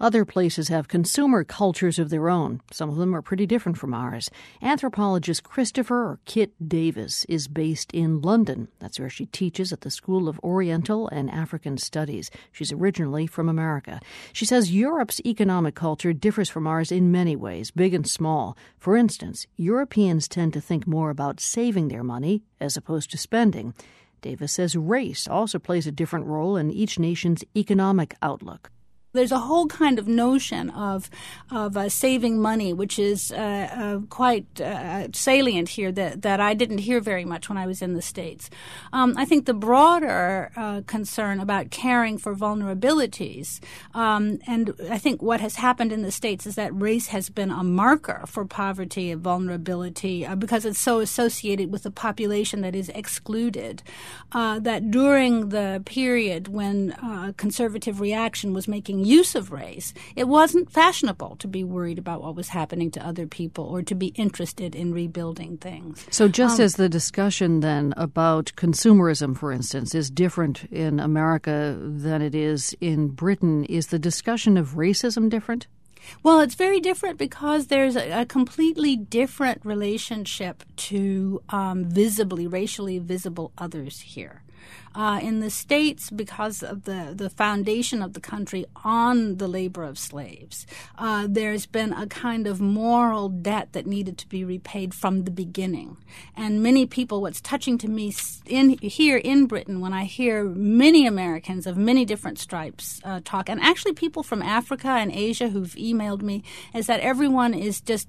Other places have consumer cultures of their own. Some of them are pretty different from ours. Anthropologist Christopher or Kit Davis is based in London. That's where she teaches at the School of Oriental and African Studies. She's originally from America. She says Europe's economic culture differs from ours in many ways, big and small. For instance, Europeans tend to think more about saving their money as opposed to spending. Davis says race also plays a different role in each nation's economic outlook. There's a whole kind of notion of saving money, which is quite salient here that I didn't hear very much when I was in the States. I think the broader concern about caring for vulnerabilities, and I think what has happened in the States is that race has been a marker for poverty and vulnerability because it's so associated with the population that is excluded, that during the period when conservative reaction was making use of race, it wasn't fashionable to be worried about what was happening to other people or to be interested in rebuilding things. So just as the discussion then about consumerism, for instance, is different in America than it is in Britain, is the discussion of racism different? Well, it's very different because there's a completely different relationship to racially visible others here. In the States, because of the foundation of the country on the labor of slaves, there's been a kind of moral debt that needed to be repaid from the beginning. And many people, what's touching to me here in Britain, when I hear many Americans of many different stripes talk, and actually people from Africa and Asia who've emailed me, is that everyone is just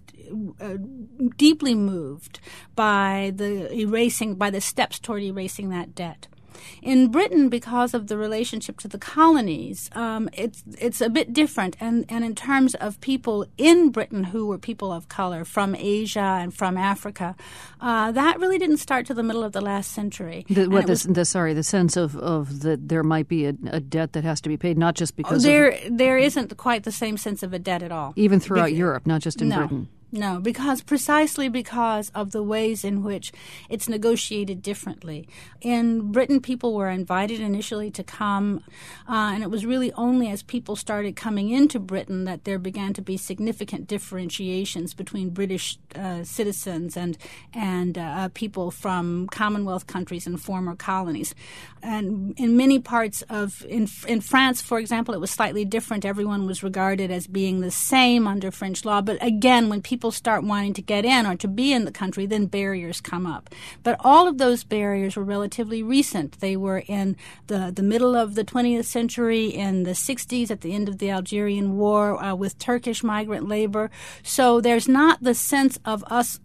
deeply moved by the steps toward erasing that debt. In Britain, because of the relationship to the colonies, it's a bit different. And in terms of people in Britain who were people of color from Asia and from Africa, that really didn't start to the middle of the last century. The sense of that there might be a debt that has to be paid, not just because there isn't quite the same sense of a debt at all. Even throughout Europe, not just in Britain. No, precisely because of the ways in which it's negotiated differently. In Britain, people were invited initially to come, and it was really only as people started coming into Britain that there began to be significant differentiations between British citizens and people from Commonwealth countries and former colonies. And in many parts in France, for example, it was slightly different. Everyone was regarded as being the same under French law. But again, when people start wanting to get in or to be in the country, then barriers come up. But all of those barriers were relatively recent. They were in the middle of the 20th century, in the 60s, at the end of the Algerian War, with Turkish migrant labor. So there's not the sense of us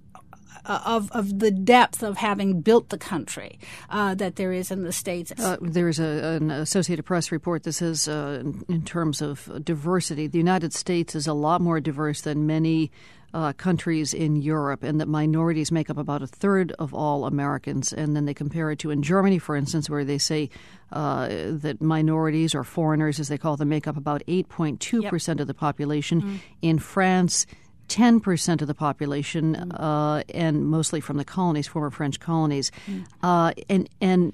of the depth of having built the country that there is in the States. There's an Associated Press report that says in terms of diversity, the United States is a lot more diverse than many countries in Europe, and that minorities make up about a third of all Americans. And then they compare it to in Germany, for instance, where they say that minorities or foreigners, as they call them, make up about 8.2% of the population. In France, 10% of the population, and mostly from the colonies, former French colonies. I think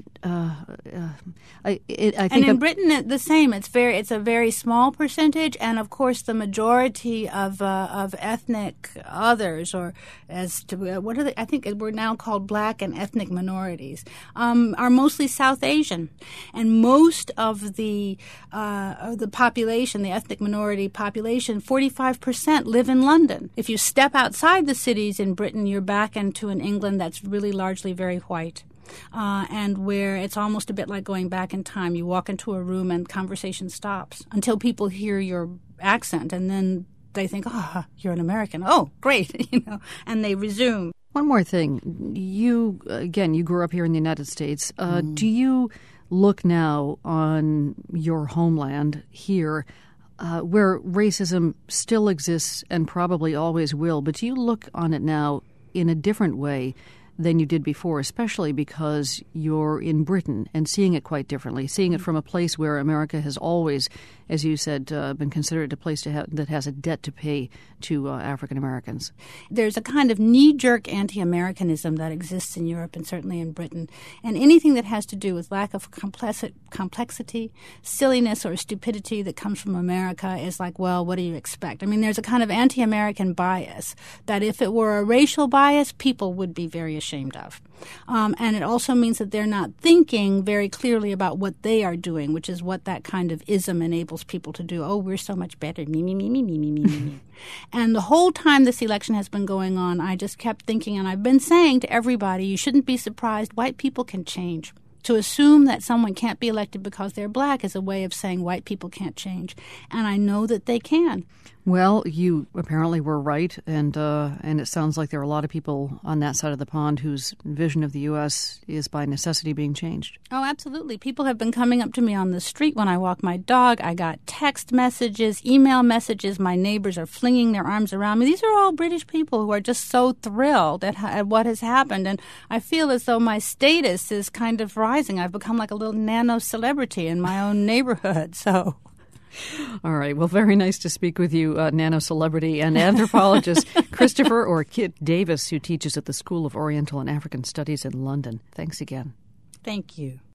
in Britain, the same. It's a very small percentage, and of course, the majority of ethnic others, or as to what are they? I think we're now called Black and ethnic minorities, are mostly South Asian, and most of the population, the ethnic minority population, 45% live in London. If you step outside the cities in Britain, you're back into an England that's really largely very white. And where it's almost a bit like going back in time. You walk into a room and conversation stops until people hear your accent, and then they think, "Oh, you're an American. Oh, great," and they resume. One more thing. You grew up here in the United States. Do you look now on your homeland here, where racism still exists and probably always will, but do you look on it now in a different way than you did before, especially because you're in Britain and seeing it quite differently, seeing it from a place where America has always, as you said, been considered a place that has a debt to pay to African Americans. There's a kind of knee-jerk anti-Americanism that exists in Europe and certainly in Britain. And anything that has to do with lack of complexity, silliness, or stupidity that comes from America is like, well, what do you expect? I mean, there's a kind of anti-American bias that if it were a racial bias, people would be very ashamed of. And it also means that they're not thinking very clearly about what they are doing, which is what that kind of ism enables people to do. Oh, we're so much better. Me, me, me, me, me, me, me, me. And the whole time this election has been going on, I just kept thinking, and I've been saying to everybody, you shouldn't be surprised. White people can change. To assume that someone can't be elected because they're black is a way of saying white people can't change. And I know that they can. Well, you apparently were right, and it sounds like there are a lot of people on that side of the pond whose vision of the U.S. is by necessity being changed. Oh, absolutely. People have been coming up to me on the street when I walk my dog. I got text messages, email messages. My neighbors are flinging their arms around me. These are all British people who are just so thrilled at what has happened. And I feel as though my status is kind of rising. I've become like a little nano-celebrity in my own neighborhood, so... All right. Well, very nice to speak with you, nano-celebrity and anthropologist Christopher or Kit Davis, who teaches at the School of Oriental and African Studies in London. Thanks again. Thank you.